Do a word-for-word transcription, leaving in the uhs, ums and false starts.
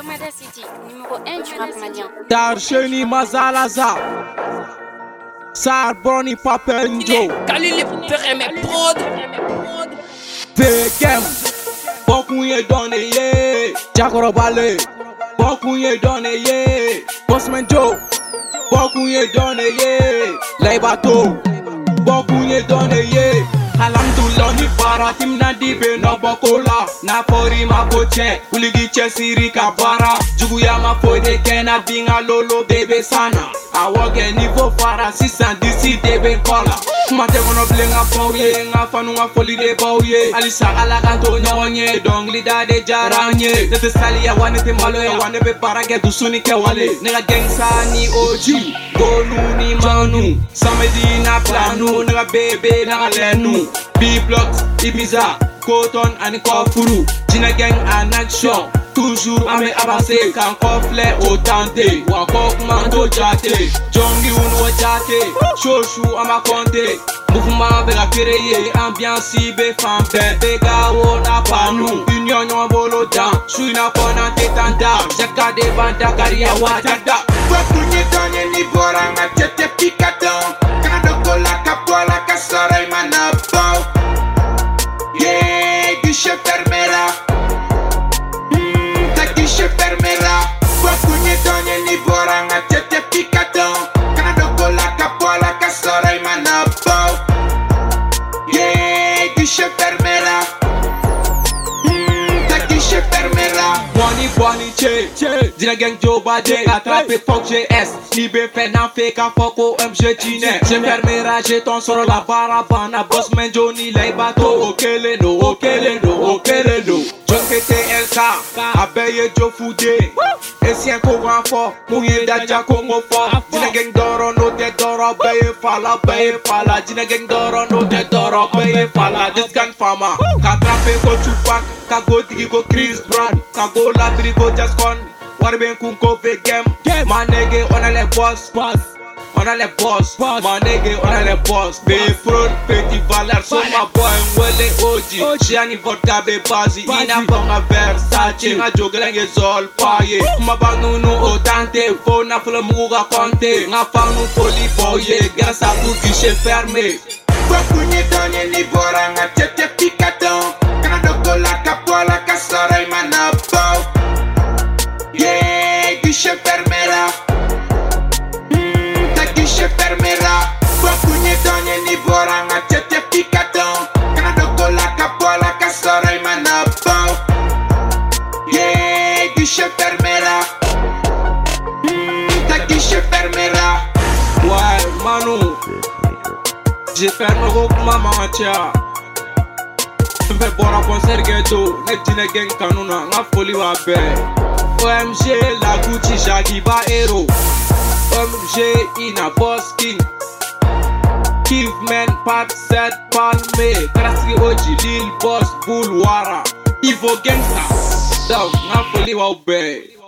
Bomada City, numéro un du rap malien. Darsheni Mazalaza Sar Brony Papenjo Kalili Pere me prod Vekem Bokunye donne ye Jakoro Bale Bokunye donne ye Bossman Joe Bokunye donne ye Laibato Bokunye donne ye Alhamdulillah ni bara tim na dibe no bokola na fori ma koche uligi chesiri kabara jugu ya ma fode kena binga lolo bebe sana awoge nivo fara sisan disi debe kola kuma te kono blenga fauye nga fanu nga foli de bauye alisa ala kanto nyonye dong lida de jaranye nete sali ya wane te malo ya wane be parage dusuni ke wale nega gengsa ni oji gonu ni manu samedi na planu nega bebe na lenu B-Blocks, Ibiza, Cotton and Kofuru Gina Gang en action Toujours à me avancer Quand Kofle au tante Wakok mando jate Jongi uno jate Choshu à ma compte Mouvement vega créer Ambiance be fampe Bega wona panu Union yon bolo dan Shui na kona tetanda Jaka de banda karia watada Wakunye donye ni bora nga tete pikadon Kana doko la kapola kasara imana bau Yeah, guichet fermera mm, ta guichet fermera Wakunye donye ni bora nga tete pikadon Kana doko la kapola kasara imana bau Yeah, guichet fermera mm, ta guichet fermera Bonnie Bonnie che che Dina gang Joe Bade attrape fuck G S Libe fait n'en fait qu'à fuck O M G Gine J'ai fermera j'ai ton soro la barabana Bossman Johnny Laibato Okele no okele no okele no John K T L K Abeye Joe Fude Essien courant fort Mouye Daja Congo fort Dina gang doro no te doro Beye fala beye fala Dina gang doro no te doro Beye fala This gang farmer Katrape ko Tupac Kago digi ko Chris Brown Kago labri ko Jaskon Warben kunko vegem My nigga on a le boss On a le boss My nigga on a le boss Be front petit valeur So my boy mwele oji Shiani vodka be bazi Ina bonga Versace Nga jogelenge zol paye Kuma banu nu otante Fo na fule muga konte Nga fanu poli boye Grâce à vous guichet fermé Wakunye donye ni bora nga tete pikadon Kana doko la kapola kasara imana bau Yeah, guichet fermera mm, ta guichet fermera Wakunye donye ni bora nga tete pikadon Kana doko la kapola kasara imana bau Yeah, guichet fermera mm, ta guichet fermera Ouais, Manu J'ai fait un gros maman tia Mpe bora concert ghetto Ne dine gang kanuna Nga foli wa be O M G la Gucci Shaggy ba hero O M G ina boss king Caveman Pat Set Palme Kraski Oji Lil Boss Bull Wara Ivo Gangsta So nga foli wa be